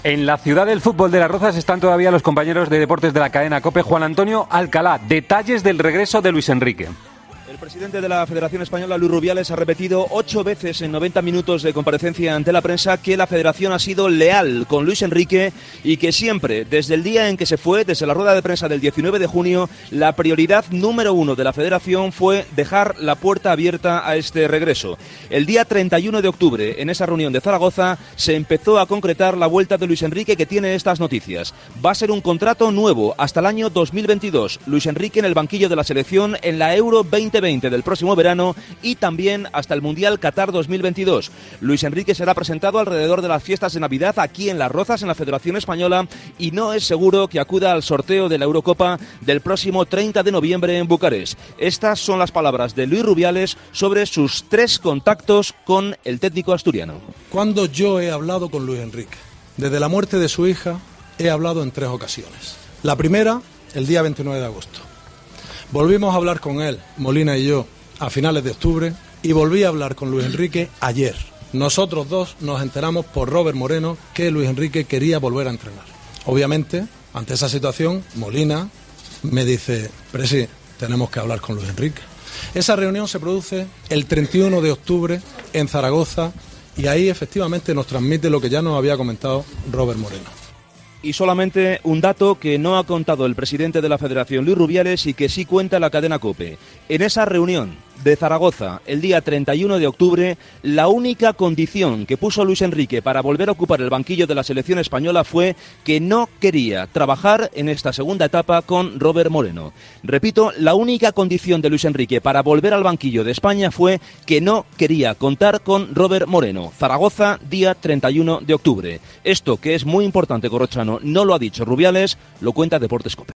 En la ciudad del fútbol de Las Rozas están todavía los compañeros de deportes de la cadena COPE. Juan Antonio Alcalá, detalles del regreso de Luis Enrique. El presidente de la Federación Española, Luis Rubiales, ha repetido 8 veces en 90 minutos de comparecencia ante la prensa que la Federación ha sido leal con Luis Enrique y que siempre, desde el día en que se fue, desde la rueda de prensa del 19 de junio, la prioridad número 1 de la Federación fue dejar la puerta abierta a este regreso. El día 31 de octubre, en esa reunión de Zaragoza, se empezó a concretar la vuelta de Luis Enrique, que tiene estas noticias. Va a ser un contrato nuevo hasta el año 2022. Luis Enrique en el banquillo de la selección en la Euro 2020 del próximo verano y también hasta el Mundial Qatar 2022. Luis Enrique será presentado alrededor de las fiestas de Navidad aquí en Las Rozas, en la Federación Española, y no es seguro que acuda al sorteo de la Eurocopa del próximo 30 de noviembre en Bucarest. Estas son las palabras de Luis Rubiales sobre sus 3 contactos con el técnico asturiano. Cuando yo he hablado con Luis Enrique, desde la muerte de su hija, he hablado en 3 ocasiones. La primera, el día 29 de agosto. Volvimos a hablar con él, Molina y yo, a finales de octubre, y volví a hablar con Luis Enrique ayer. Nosotros dos nos enteramos por Robert Moreno que Luis Enrique quería volver a entrenar. Obviamente, ante esa situación, Molina me dice: Presi, tenemos que hablar con Luis Enrique. Esa reunión se produce el 31 de octubre en Zaragoza y ahí efectivamente nos transmite lo que ya nos había comentado Robert Moreno. Y solamente un dato que no ha contado el presidente de la Federación, Luis Rubiales, y que sí cuenta la cadena COPE. En esa reunión de Zaragoza, el día 31 de octubre, la única condición que puso Luis Enrique para volver a ocupar el banquillo de la selección española fue que no quería trabajar en esta segunda etapa con Robert Moreno. Repito, la única condición de Luis Enrique para volver al banquillo de España fue que no quería contar con Robert Moreno. Zaragoza, día 31 de octubre. Esto, que es muy importante, Corrochano, no lo ha dicho Rubiales, lo cuenta Deportes COPE.